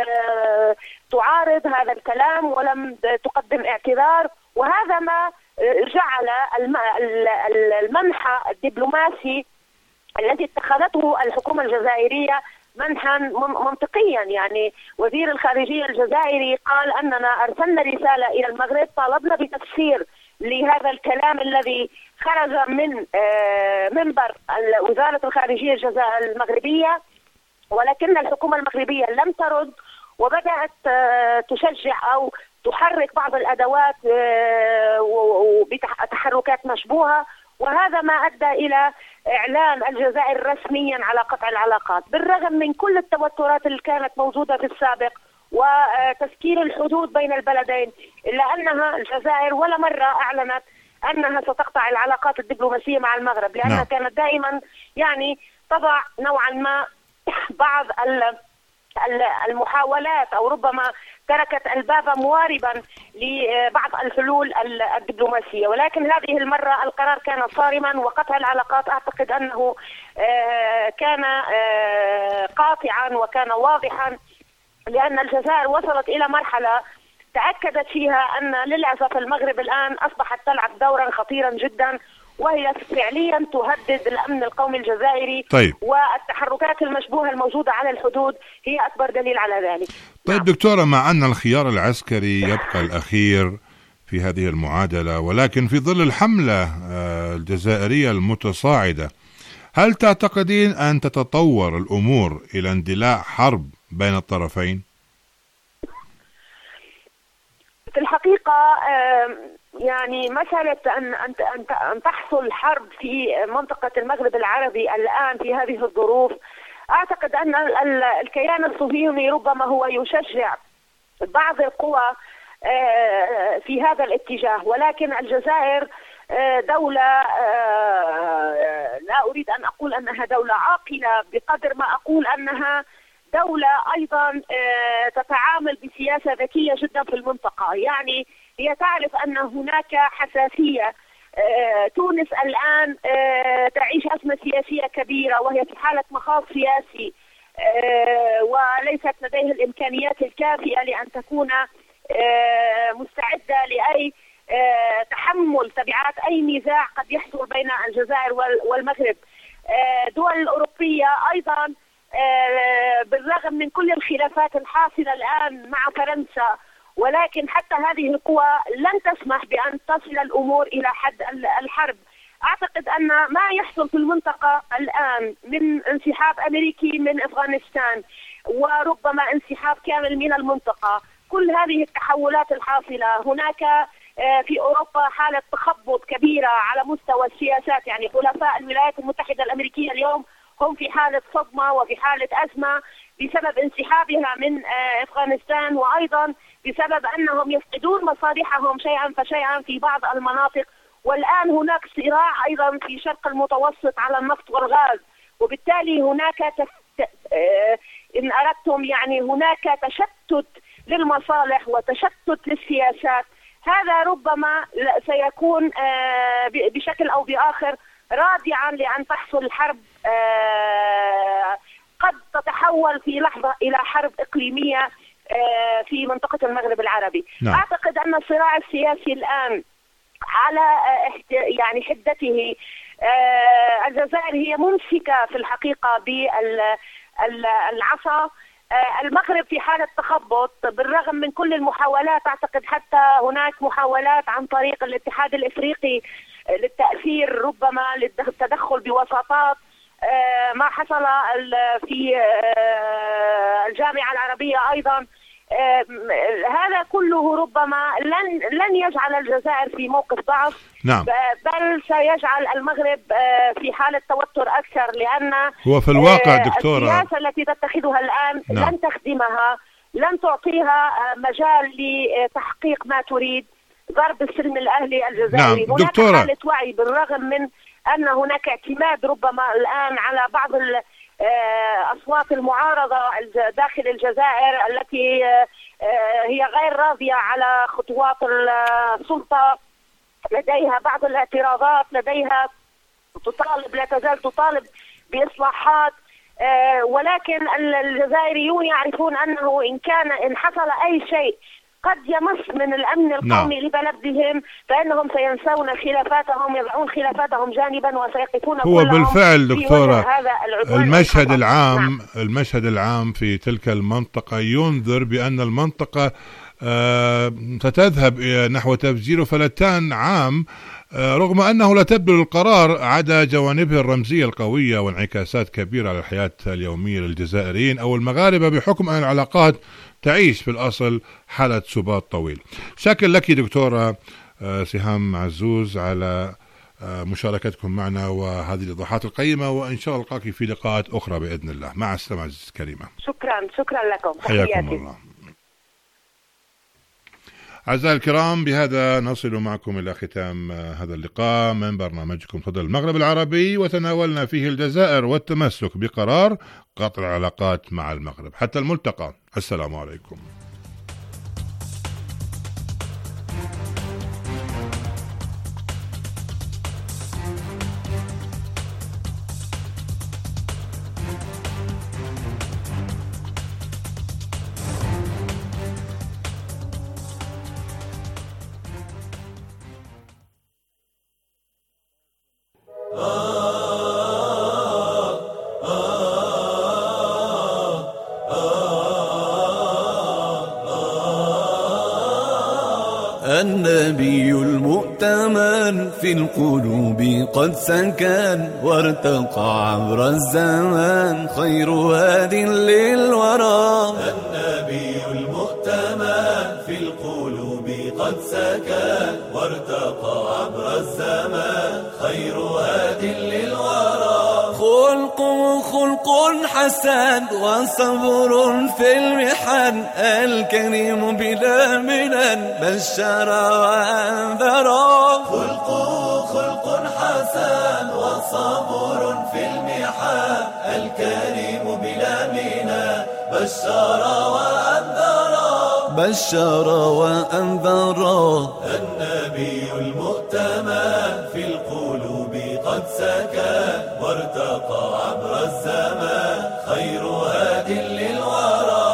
تعارض هذا الكلام ولم تقدم اعتذار. وهذا ما جعل المنحى الدبلوماسي الذي اتخذته الحكومة الجزائرية منحا منطقيا. يعني وزير الخارجية الجزائري قال أننا أرسلنا رسالة إلى المغرب طالبنا بتفسير لهذا الكلام الذي خرج من منبر وزارة الخارجية المغربية، ولكن الحكومة المغربية لم ترد وبدأت تشجع أو تحرك بعض الأدوات بتحركات مشبوهة، وهذا ما أدى إلى إعلان الجزائر رسميا على قطع العلاقات بالرغم من كل التوترات اللي كانت موجودة في السابق وتسكير الحدود بين البلدين، إلا أنها الجزائر ولا مرة أعلنت أنها ستقطع العلاقات الدبلوماسية مع المغرب، لأنها كانت دائما يعني تضع نوعا ما بعض المحاولات أو ربما تركت الباب مواربا لبعض الحلول الدبلوماسية. ولكن هذه المرة القرار كان صارما وقطع العلاقات أعتقد أنه كان قاطعا وكان واضحا، لأن الجزائر وصلت إلى مرحلة تأكدت فيها أن للأسف المغرب الآن أصبحت تلعب دورا خطيرا جدا، وهي فعليا تهدد الأمن القومي الجزائري. طيب. والتحركات المشبوهة الموجودة على الحدود هي أكبر دليل على ذلك. طيب دكتورة، مع أن الخيار العسكري يبقى الأخير في هذه المعادلة، ولكن في ظل الحملة الجزائرية المتصاعدة، هل تعتقدين أن تتطور الأمور إلى اندلاع حرب بين الطرفين؟ في الحقيقة يعني مسألة أن تحصل حرب في منطقة المغرب العربي الآن في هذه الظروف، أعتقد أن الكيان الصهيوني ربما هو يشجع بعض القوى في هذا الاتجاه، ولكن الجزائر دولة لا أريد أن أقول أنها دولة عاقلة بقدر ما أقول أنها دولة أيضا تتعامل بسياسة ذكية جدا في المنطقة. يعني هي تعرف أن هناك حساسية. تونس الآن تعيش أزمة سياسية كبيرة وهي في حالة مخاض سياسي، وليست لديها الإمكانيات الكافية لأن تكون مستعدة لأي تحمل تبعات أي نزاع قد يحصل بين الجزائر والمغرب. دول الأوروبية أيضا بالرغم من كل الخلافات الحاصلة الآن مع فرنسا، ولكن حتى هذه القوى لن تسمح بأن تصل الأمور إلى حد الحرب. أعتقد أن ما يحصل في المنطقة الآن من انسحاب أمريكي من أفغانستان وربما انسحاب كامل من المنطقة، كل هذه التحولات الحاصلة هناك في أوروبا حالة تخبط كبيرة على مستوى السياسات. يعني حلفاء الولايات المتحدة الأمريكية اليوم هم في حالة صدمة وفي حالة أزمة بسبب انسحابها من أفغانستان، وأيضا بسبب أنهم يفقدون مصالحهم شيئا فشيئا في بعض المناطق. والآن هناك صراع أيضا في شرق المتوسط على النفط والغاز، وبالتالي هناك إن أردتم يعني هناك تشتت للمصالح وتشتت للسياسات. هذا ربما سيكون بشكل أو بآخر رادعا لأن تحصل حرب قد تتحول في لحظة إلى حرب إقليمية في منطقة المغرب العربي. نعم. أعتقد أن الصراع السياسي الآن على يعني حدته، الجزائر هي ممسكة في الحقيقة بالعصا. المغرب في حالة تخبط بالرغم من كل المحاولات. أعتقد حتى هناك محاولات عن طريق الاتحاد الإفريقي للتأثير، ربما للتدخل بوساطات. ما حصل في الجامعة العربية أيضا، هذا كله ربما لن يجعل الجزائر في موقف ضعف. نعم. بل سيجعل المغرب في حالة توتر أكثر، لأن هو في الواقع دكتورة السياسة التي تتخذها الآن نعم. لن تخدمها، لن تعطيها مجال لتحقيق ما تريد، ضرب السلم الأهلي الجزائري. نعم. هناك حالة وعي بالرغم من أن هناك اعتماد ربما الآن على بعض أصوات المعارضة داخل الجزائر التي هي غير راضية على خطوات السلطة، لديها بعض الاعتراضات، لديها تطالب، لا تزال تطالب بإصلاحات، ولكن الجزائريون يعرفون أنه إن حصل أي شيء قد يمس من الأمن القومي لبلدهم فإنهم سينسون خلافاتهم، يضعون خلافاتهم جانبا وسيقفون هو بالفعل دكتورة المشهد العام في تلك المنطقة ينذر بأن المنطقة ستذهب نحو تفجير فلتان عام، رغم أنه لا تبدو القرار عدا جوانبه الرمزية القوية وانعكاسات كبيرة على الحياة اليومية للجزائريين أو المغاربة، بحكم أن العلاقات تعيش في الأصل حالة سبات طويل. شكرا لك دكتورة سهام عزوز على مشاركتكم معنا وهذه الإيضاحات القيمة، وإن شاء الله نلقاك في لقاءات أخرى بإذن الله. مع السلامة عزيزتي الكريمة. شكرا لكم. حياكم الله. أعزائي الكرام، بهذا نصل معكم إلى ختام هذا اللقاء من برنامجكم صدى المغرب العربي، وتناولنا فيه الجزائر والتمسك بقرار قطع العلاقات مع المغرب. حتى الملتقى، السلام عليكم. النبي المؤتمن في القلوب قد سكن وارتقى عبر الزمان، خير هاد للورى. النبي المؤتمن في القلوب قد سكن وارتقى عبر الزمان، خير هاد للورى. خلق حسن وصبر في المحن، الكريم بلا منن بشر وانذر. خلق حسن وصبر في المحن، الكريم بلا منن بشر وانذر. النبي المؤتمن في القلوب قد سكن وارتقى عبر الزمان، خير هاد للورى.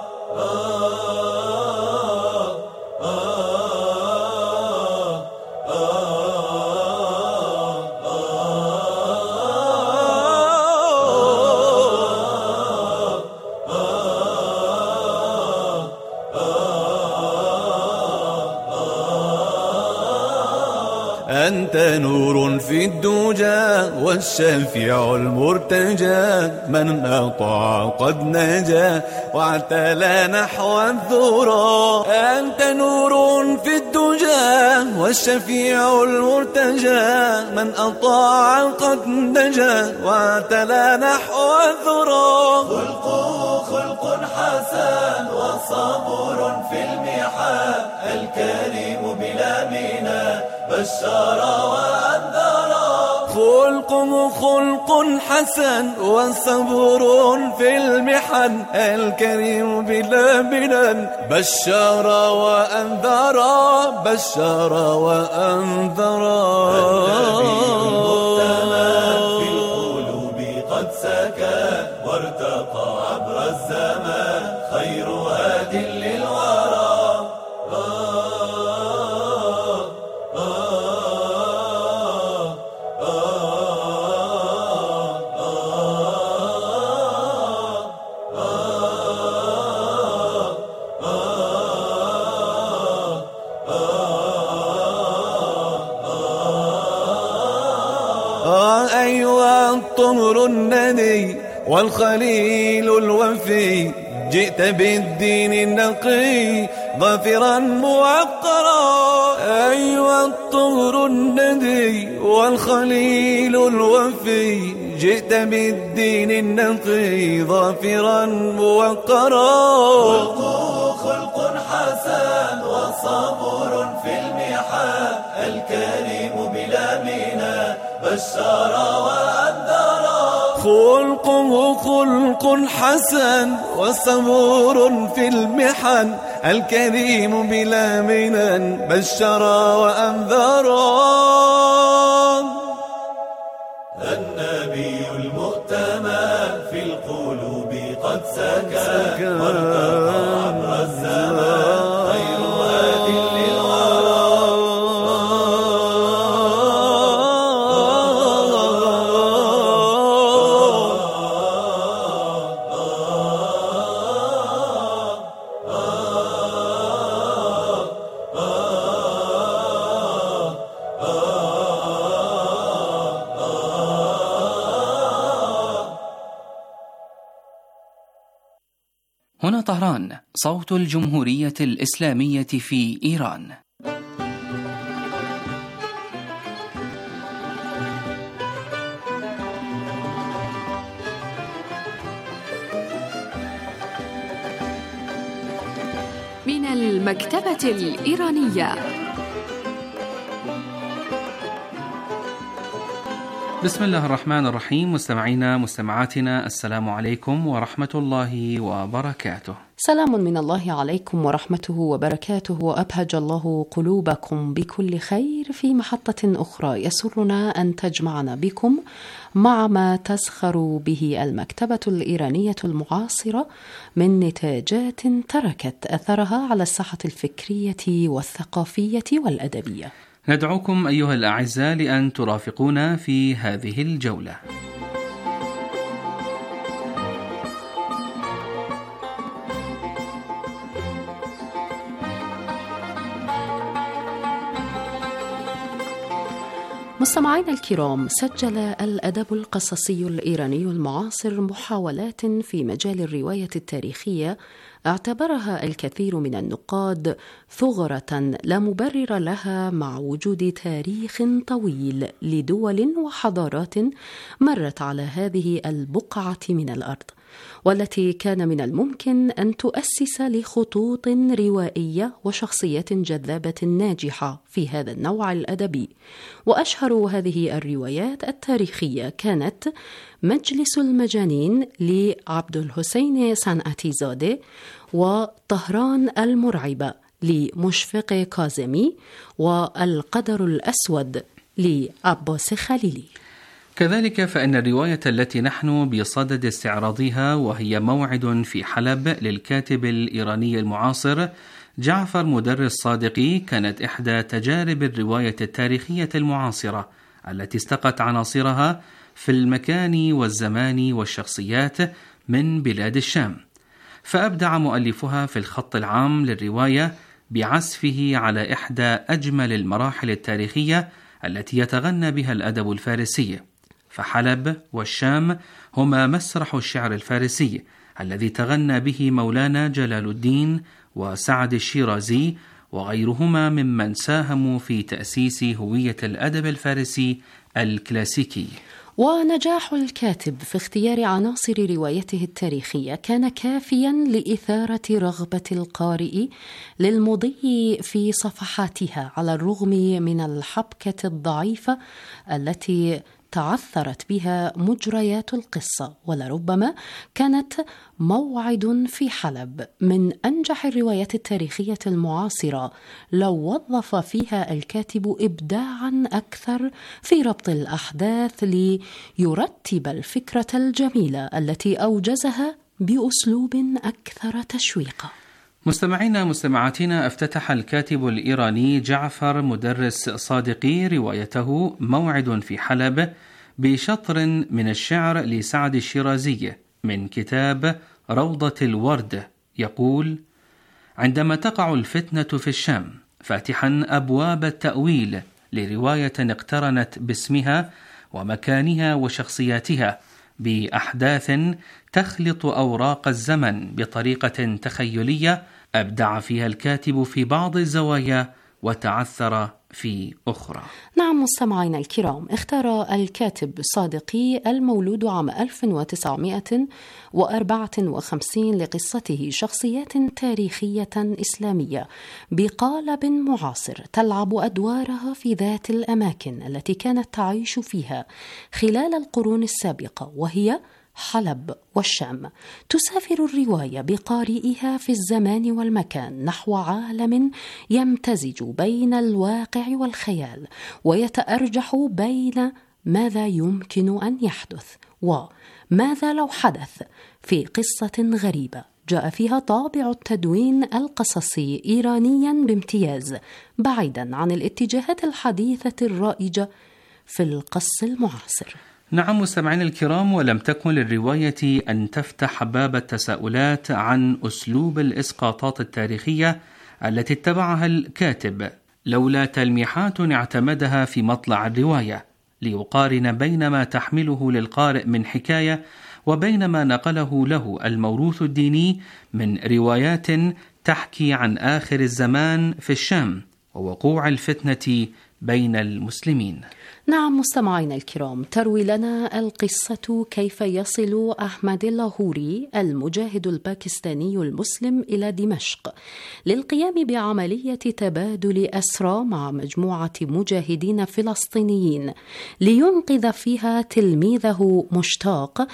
أنت نور في الدجى والشفيع المرتجى، من أطاع قد نجا واعتلى نحو الذرى. أنت نور في الدجى والشفيع المرتجى من أطاع قد نجا واعتلى نحو الذرى. خلقه خلق حسن وصبور في المحن الكريم بلا منى بشر وأنذر. خلقه خلق حسن وصبور في المحن الكريم بلا منن بشر وأنذر بشر وأنذر. النبي المؤتمن في القلوب قد سكن وارتقى عبر الزمان خير هاد للورى. أيها الطهر الندي والخليل الوفي جئت بالدين النقي ظافرا معقرا. أيها الطهر الندي والخليل الوفي جئت بالدين النقي ظافرا موقرا. خلقه خلق حسن وصبور في المحن الكريم بلا منى بشر وأنذر. خلقه خلق حسن وصبور في المحن الكريم بلا منن بشر وأنذر. النبي المؤتمن في القلوب قد سكن وارتقى عبر الزمان خير هاد للورى. هنا طهران، صوت الجمهورية الإسلامية في إيران. من المكتبة الإيرانية. بسم الله الرحمن الرحيم. مستمعينا مستمعاتنا، السلام عليكم ورحمة الله وبركاته. سلام من الله عليكم ورحمته وبركاته، وأبهج الله قلوبكم بكل خير في محطة أخرى يسرنا أن تجمعنا بكم مع ما تزخر به المكتبة الإيرانية المعاصرة من نتاجات تركت أثرها على الساحة الفكرية والثقافية والأدبية. ندعوكم أيها الأعزاء لأن ترافقونا في هذه الجولة. مستمعينا الكرام، سجل الأدب القصصي الإيراني المعاصر محاولات في مجال الرواية التاريخية اعتبرها الكثير من النقاد ثغرة لا مبرر لها مع وجود تاريخ طويل لدول وحضارات مرت على هذه البقعة من الأرض، والتي كان من الممكن أن تؤسس لخطوط روائية وشخصيات جذابة ناجحة في هذا النوع الأدبي. وأشهر هذه الروايات التاريخية كانت مجلس المجانين لعبد الحسين صنعتيزاده، وطهران المرعبة لمشفق كاظمي، والقدر الأسود لعباس خليلي. كذلك فإن الرواية التي نحن بصدد استعراضها، وهي موعد في حلب للكاتب الإيراني المعاصر جعفر مدرس صادقي، كانت إحدى تجارب الرواية التاريخية المعاصرة التي استقت عناصرها في المكان والزمان والشخصيات من بلاد الشام. فأبدع مؤلفها في الخط العام للرواية بعزفه على إحدى أجمل المراحل التاريخية التي يتغنى بها الأدب الفارسي. فحلب والشام هما مسرح الشعر الفارسي الذي تغنى به مولانا جلال الدين وسعد الشيرازي وغيرهما ممن ساهموا في تأسيس هوية الأدب الفارسي الكلاسيكي. ونجاح الكاتب في اختيار عناصر روايته التاريخية كان كافيا لإثارة رغبة القارئ للمضي في صفحاتها، على الرغم من الحبكة الضعيفة التي تعثرت بها مجريات القصة. ولربما كانت موعد في حلب من أنجح الروايات التاريخية المعاصرة لو وظف فيها الكاتب إبداعا أكثر في ربط الأحداث ليرتب الفكرة الجميلة التي أوجزها بأسلوب أكثر تشويقا. مستمعاتنا، افتتح الكاتب الإيراني جعفر مدرس صادقي روايته موعد في حلب بشطر من الشعر لسعد الشيرازي من كتاب روضة الورد، يقول: عندما تقع الفتنة في الشام فاتحا أبواب التأويل لرواية اقترنت باسمها ومكانها وشخصياتها بأحداث تخلط أوراق الزمن بطريقة تخيلية أبدع فيها الكاتب في بعض الزوايا وتعثر في أخرى. نعم مستمعينا الكرام، اختار الكاتب صادقي المولود عام 1954 لقصته شخصيات تاريخية إسلامية بقالب معاصر تلعب أدوارها في ذات الأماكن التي كانت تعيش فيها خلال القرون السابقة، وهي حلب والشام. تسافر الرواية بقارئها في الزمان والمكان نحو عالم يمتزج بين الواقع والخيال، ويتأرجح بين ماذا يمكن أن يحدث وماذا لو حدث في قصة غريبة جاء فيها طابع التدوين القصصي إيرانيا بامتياز، بعيدا عن الاتجاهات الحديثة الرائجة في القص المعاصر. نعم مستمعين الكرام، ولم تكن للرواية أن تفتح باب التساؤلات عن أسلوب الإسقاطات التاريخية التي اتبعها الكاتب لولا تلميحات اعتمدها في مطلع الرواية ليقارن بين ما تحمله للقارئ من حكاية وبين ما نقله له الموروث الديني من روايات تحكي عن آخر الزمان في الشام ووقوع الفتنة بين المسلمين. نعم مستمعينا الكرام، تروي لنا القصة كيف يصل أحمد اللاهوري المجاهد الباكستاني المسلم إلى دمشق للقيام بعملية تبادل أسرى مع مجموعة مجاهدين فلسطينيين لينقذ فيها تلميذه مشتاق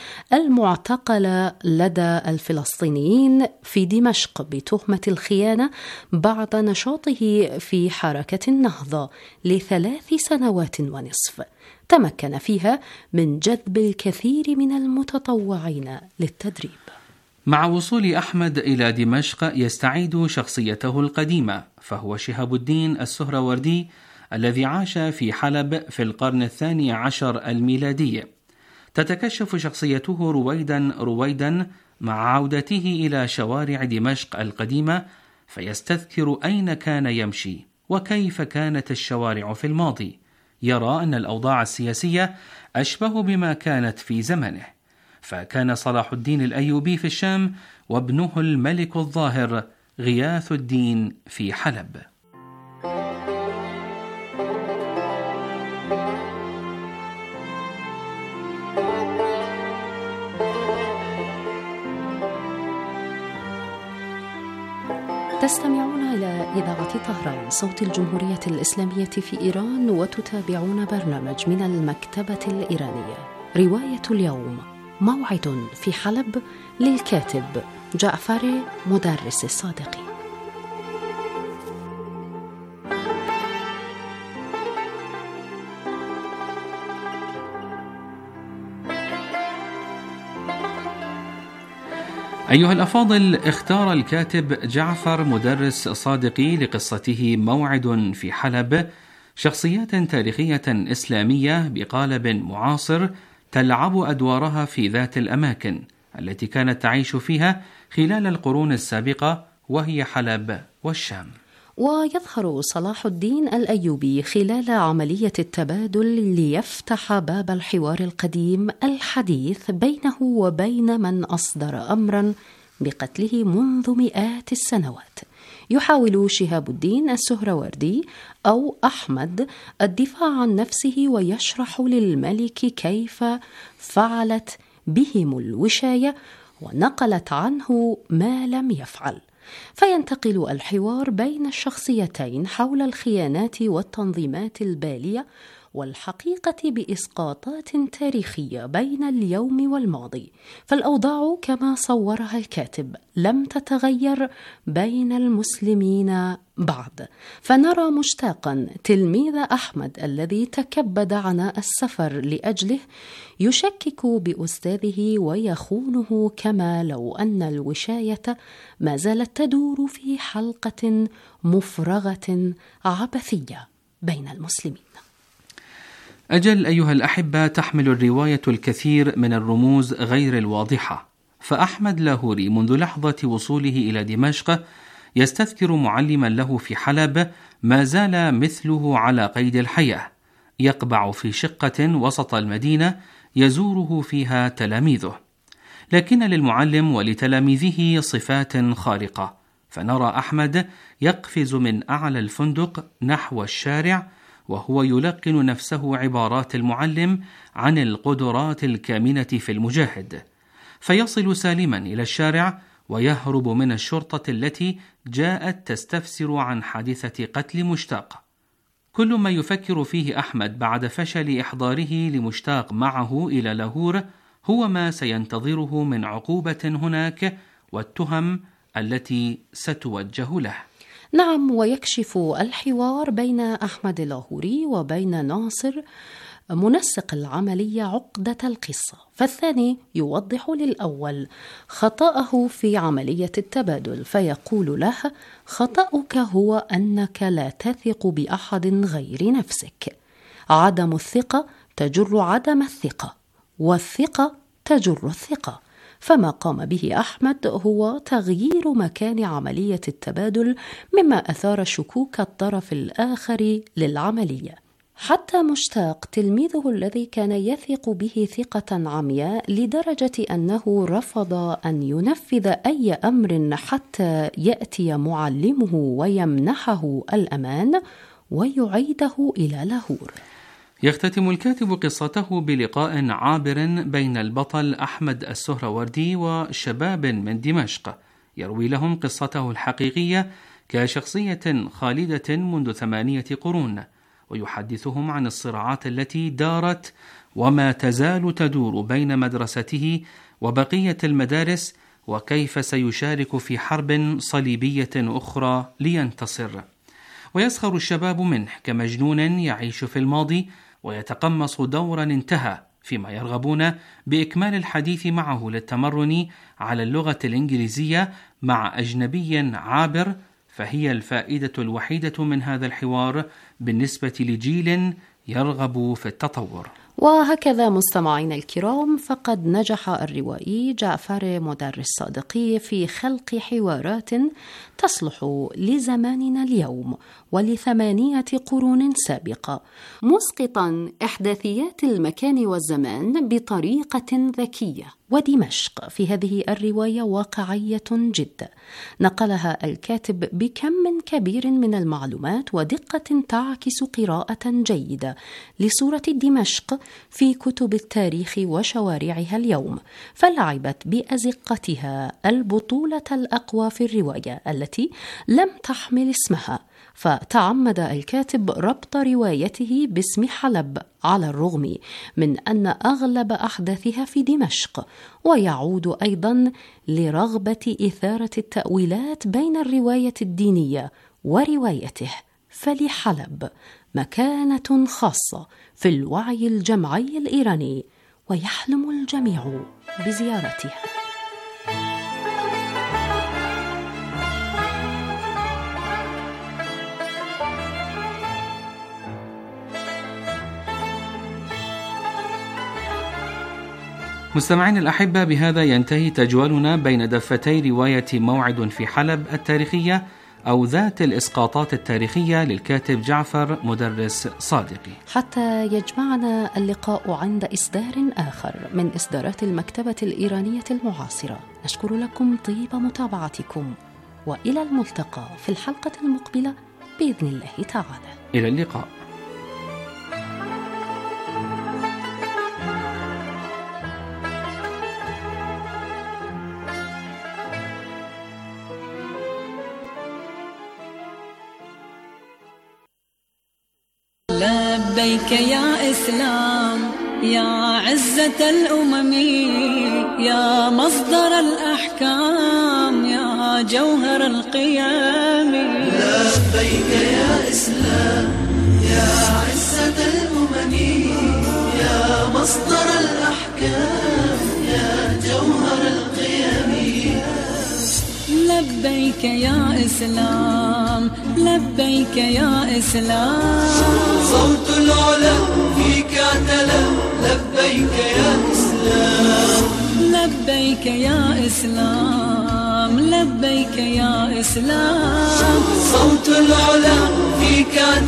المعتقل لدى الفلسطينيين في دمشق بتهمة الخيانة بعد نشاطه في حركة النهضة ل3 سنوات ونصف. تمكن فيها من جذب الكثير من المتطوعين للتدريب. مع وصول أحمد إلى دمشق يستعيد شخصيته القديمة، فهو شهاب الدين السهروردي الذي عاش في حلب في القرن 12 الميلادي. تتكشف شخصيته رويدا مع عودته إلى شوارع دمشق القديمة، فيستذكر أين كان يمشي وكيف كانت الشوارع في الماضي. يرى أن الأوضاع السياسية أشبه بما كانت في زمنه، فكان صلاح الدين الأيوبي في الشام وابنه الملك الظاهر غياث الدين في حلب. تستمعون إلى إذاعة طهران صوت الجمهورية الإسلامية في إيران، وتتابعون برنامج من المكتبة الإيرانية. رواية اليوم موعد في حلب للكاتب جعفر مدرس الصادقي. أيها الأفاضل، اختار الكاتب جعفر مدرس صادقي لقصته موعد في حلب شخصيات تاريخية إسلامية بقالب معاصر تلعب أدوارها في ذات الأماكن التي كانت تعيش فيها خلال القرون السابقة، وهي حلب والشام. ويظهر صلاح الدين الأيوبي خلال عملية التبادل ليفتح باب الحوار القديم الحديث بينه وبين من أصدر أمرا بقتله منذ مئات السنوات. يحاول شهاب الدين السهروردي أو أحمد الدفاع عن نفسه ويشرح للملك كيف فعلت بهم الوشاية ونقلت عنه ما لم يفعل، فينتقل الحوار بين الشخصيتين حول الخيانات والتنظيمات البالية والحقيقة بإسقاطات تاريخية بين اليوم والماضي. فالأوضاع كما صورها الكاتب لم تتغير بين المسلمين بعد، فنرى مشتاقا تلميذ أحمد الذي تكبد عناء السفر لأجله يشكك بأستاذه ويخونه، كما لو أن الوشاية ما زالت تدور في حلقة مفرغة عبثية بين المسلمين. أجل أيها الأحبة، تحمل الرواية الكثير من الرموز غير الواضحة، فأحمد لاهوري منذ لحظة وصوله إلى دمشق يستذكر معلما له في حلب ما زال مثله على قيد الحياة، يقبع في شقة وسط المدينة يزوره فيها تلاميذه، لكن للمعلم ولتلاميذه صفات خارقة، فنرى أحمد يقفز من أعلى الفندق نحو الشارع وهو يلقن نفسه عبارات المعلم عن القدرات الكامنة في المجاهد، فيصل سالما إلى الشارع ويهرب من الشرطة التي جاءت تستفسر عن حادثة قتل مشتاق. كل ما يفكر فيه أحمد بعد فشل إحضاره لمشتاق معه إلى لاهور هو ما سينتظره من عقوبة هناك والتهم التي ستوجه له. نعم، ويكشف الحوار بين أحمد اللاهوري وبين ناصر منسق العملية عقدة القصة، فالثاني يوضح للأول خطأه في عملية التبادل، فيقول له: خطأك هو أنك لا تثق بأحد غير نفسك، عدم الثقة تجر عدم الثقة، والثقة تجر الثقة. فما قام به أحمد هو تغيير مكان عملية التبادل مما أثار شكوك الطرف الآخر للعملية، حتى مشتاق تلميذه الذي كان يثق به ثقة عمياء لدرجة أنه رفض أن ينفذ أي أمر حتى يأتي معلمه ويمنحه الأمان ويعيده إلى لاهور. يختتم الكاتب قصته بلقاء عابر بين البطل أحمد السهروردي وشباب من دمشق يروي لهم قصته الحقيقية كشخصية خالدة منذ 8 قرون، ويحدثهم عن الصراعات التي دارت وما تزال تدور بين مدرسته وبقية المدارس، وكيف سيشارك في حرب صليبية أخرى لينتصر. ويسخر الشباب منه كمجنون يعيش في الماضي ويتقمص دورا انتهى، فيما يرغبون بإكمال الحديث معه للتمرن على اللغة الإنجليزية مع أجنبي عابر، فهي الفائدة الوحيدة من هذا الحوار بالنسبة لجيل يرغب في التطور. وهكذا مستمعين الكرام، فقد نجح الروائي جعفر مدر الصادقي في خلق حوارات تصلح لزماننا اليوم ول8 قرون سابقة، مسقطا إحداثيات المكان والزمان بطريقة ذكية. ودمشق في هذه الرواية واقعية جدا، نقلها الكاتب بكم كبير من المعلومات ودقة تعكس قراءة جيدة لصورة دمشق في كتب التاريخ وشوارعها اليوم، فلعبت بأزقتها البطولة الأقوى في الرواية التي لم تحمل اسمها، فتعمد الكاتب ربط روايته باسم حلب على الرغم من أن أغلب أحداثها في دمشق، ويعود أيضا لرغبة إثارة التأويلات بين الرواية الدينية وروايته، فلحلب مكانة خاصة في الوعي الجمعي الإيراني، ويحلم الجميع بزيارتها. مستمعين الأحبة، بهذا ينتهي تجوالنا بين دفتي رواية موعد في حلب التاريخية أو ذات الإسقاطات التاريخية للكاتب جعفر مدرس صادقي، حتى يجمعنا اللقاء عند إصدار آخر من إصدارات المكتبة الإيرانية المعاصرة. نشكر لكم طيب متابعتكم، وإلى الملتقى في الحلقة المقبلة بإذن الله تعالى. إلى اللقاء. لبيك يا إسلام يا عزة الأمم يا مصدر الأحكام يا جوهر القيام. لبيك يا إسلام يا عزة الأمم يا مصدر الأحكام يا جوهر القيم. لبيك يا إسلام لبيك يا إسلام صوت العلا فيك اعتلى. لبيك يا إسلام لبيك يا إسلام لبيك يا إسلام صوت العلا فيك